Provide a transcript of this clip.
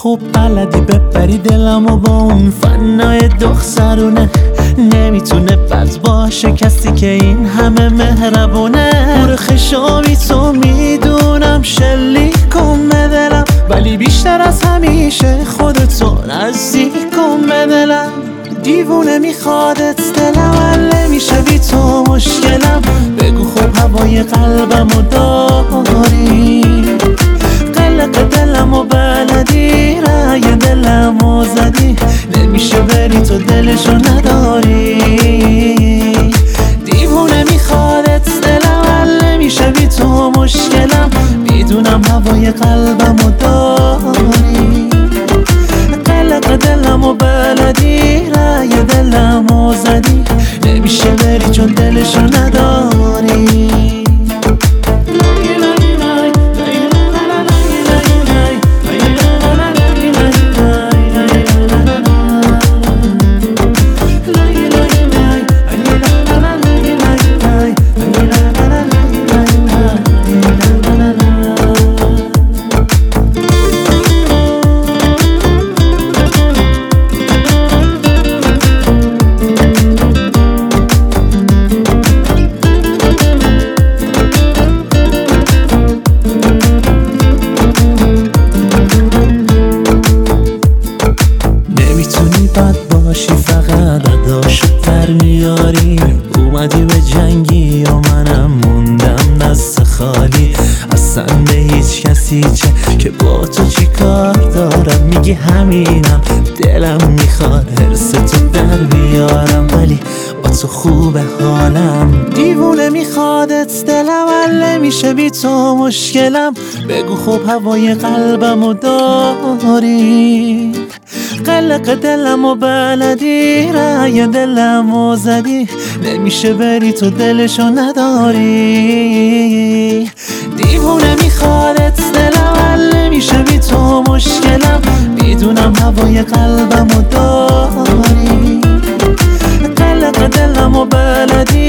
خوب بلدی ببری دلمو با اون فنای دخترونه، نمیتونه بد باشه کسی که این همه مهربونه. مرخشامی تو میدونم شلیک کن به دلم، ولی بیشتر از همیشه خودتو نزدیک کن به دلم. دیوونه میخوادت دلم، حل نمیشه بی تو مشکلم. بگو خب هوای قلبمو داری، قلق دلمو بلدی، رای دلمو زدی، نمیشه بری تو دلشو نداری. دیوونه میخوادت دلم، حل نمیشه بی تو مشکلم. میدونم هوای قلبمو داری، قلق دلمو بلدی، رای دلمو زدی، نمیشه بری چون دلشو نداری. فقط اداشو در میاری، اومدی به جنگی و منم موندم دست خالی. اصلا به هیچ کسی چه که با تو چی کار دارم، میگی همینم دلم میخواد حرس تو در بیارم، ولی با تو خوبه حالم. دیوونه میخوادت دلم، حل نمیشه بی تو مشکلم. بگو خب هوای قلبمو داری، قلق دلمو بلدی، رای دلمو زدی، نمیشه بری تو دلشو نداری. دیوونه میخوادت دلم، حل نمیشه بی تو مشکلم. میدونم هوای قلبمو داری، قلق دلمو بلدی،